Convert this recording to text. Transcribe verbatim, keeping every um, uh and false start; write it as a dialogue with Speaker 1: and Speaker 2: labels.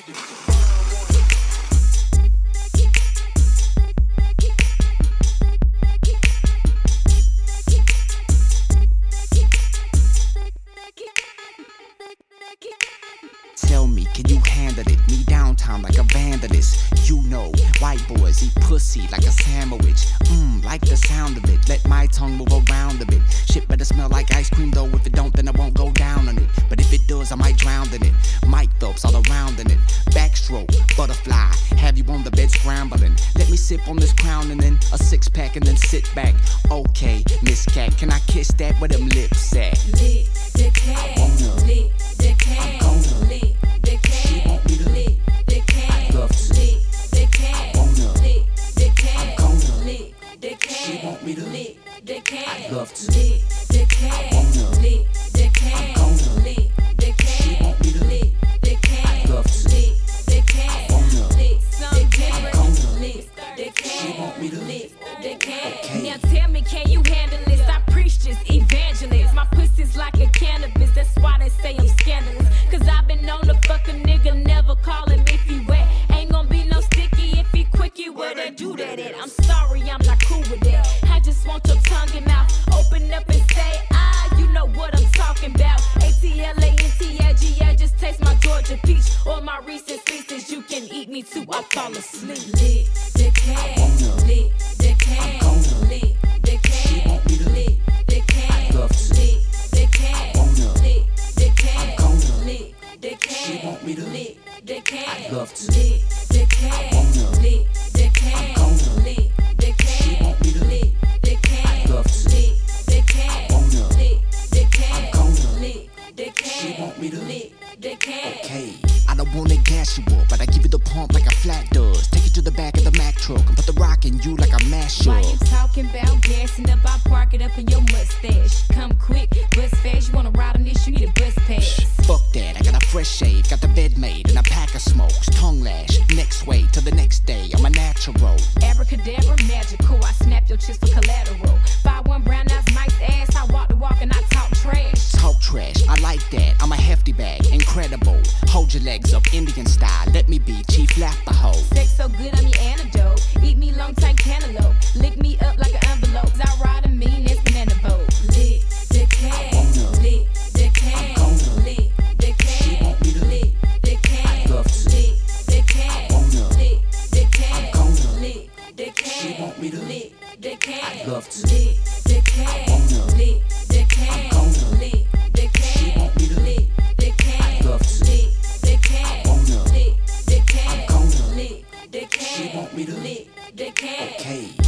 Speaker 1: Tell me, can you handle it? Me downtown like a vandalist. You know, white boys eat pussy like a sandwich. Mmm, like the sound of it. Let my tongue move around a bit. Shit better smell like ice cream though. If it don't, then I won't go down on it. But if it does, I might drown in it. Mike Phelps all around in it. Backstroke, butterfly. Have you on the bed scrambling? Let me sip on this crown and then a six pack and then sit back. Okay, Miss Cat, can I kiss that where them lips at?
Speaker 2: Lick the cat, lick the cat, lick the cat, lick the cat, lick the cat, lick the cat, lick the cat. She want me to lick the cat, I'd love to lick the cat, lick the cat, lick the cat. She want me to lick the cat, I'd love to lick the cat, lick the cat, lick the cat. She want me to lick the cat.
Speaker 3: Now tell me, can you handle this? I preach this evangelist. My pussy's like a cannabis. That's why they say I'm scandalous. Cause I've been known to fuck a nigga, never call him if he wet. Ain't gonna be no sticky if he quickie. Where they do that at? I'm sorry, I'm not cool with that. I just want your tongue and mouth. Open up and say, ah, you know what I'm talking about. A T L A N T L G A, just taste my Georgia peach. Or my Reese's Pieces, you can eat me too, I fall asleep.
Speaker 2: Lick the cat, lick the cat, lick the cat, lick the cat, lick the cat, lick the cat, lick the cat.
Speaker 1: She want me to
Speaker 2: lick the cat,
Speaker 1: I'd love to
Speaker 2: lick the cat, lick the cat, lick the cat.
Speaker 1: She want me to
Speaker 2: lick the cat,
Speaker 1: I'd love to
Speaker 2: lick the cat, lick the cat, lick the cat.
Speaker 1: She want me to
Speaker 2: lick the cat.
Speaker 1: Okay, I don't wanna gas you up, but I give you the pump like a flat does. Take it to the back of the Mack truck and put the rock in you like a mash
Speaker 3: Why
Speaker 1: up.
Speaker 3: you talking about gassing up? I park it up in your mustache. Come quick, bust fast. You wanna ride on this? You need a bus pass.
Speaker 1: Fuck that, I got a fresh shave, got the bed made, and a pack of smokes. Tongue lash, next way to the next day, I'm a natural.
Speaker 3: Abracadabra, magical. I snap your chest for collateral. Five one brown eyes, nice ass. I walk the walk and I talk trash.
Speaker 1: Talk trash, I like that, I'm a hefty bag, incredible. Hold your legs up, Indian style, let me be Chief Lapaho.
Speaker 3: Sex so good, I'm your antidote. Eat me long time cantaloupe. Lick me up like an envelope. I ride a mean ass banana boat.
Speaker 2: Lick the cat, lick the cat, lick the cat, lick the cat, lick the cat, lick the cat, lick the cat.
Speaker 1: She want me to
Speaker 2: lick the cat,
Speaker 1: I'd love to
Speaker 2: lick the cat, lick the cat, lick the cat.
Speaker 1: She want me to
Speaker 2: lick the cat,
Speaker 1: I'd love to
Speaker 2: lick the cat, lick the cat, lick the cat.
Speaker 1: She want me to
Speaker 2: lick the cat.
Speaker 1: Okay.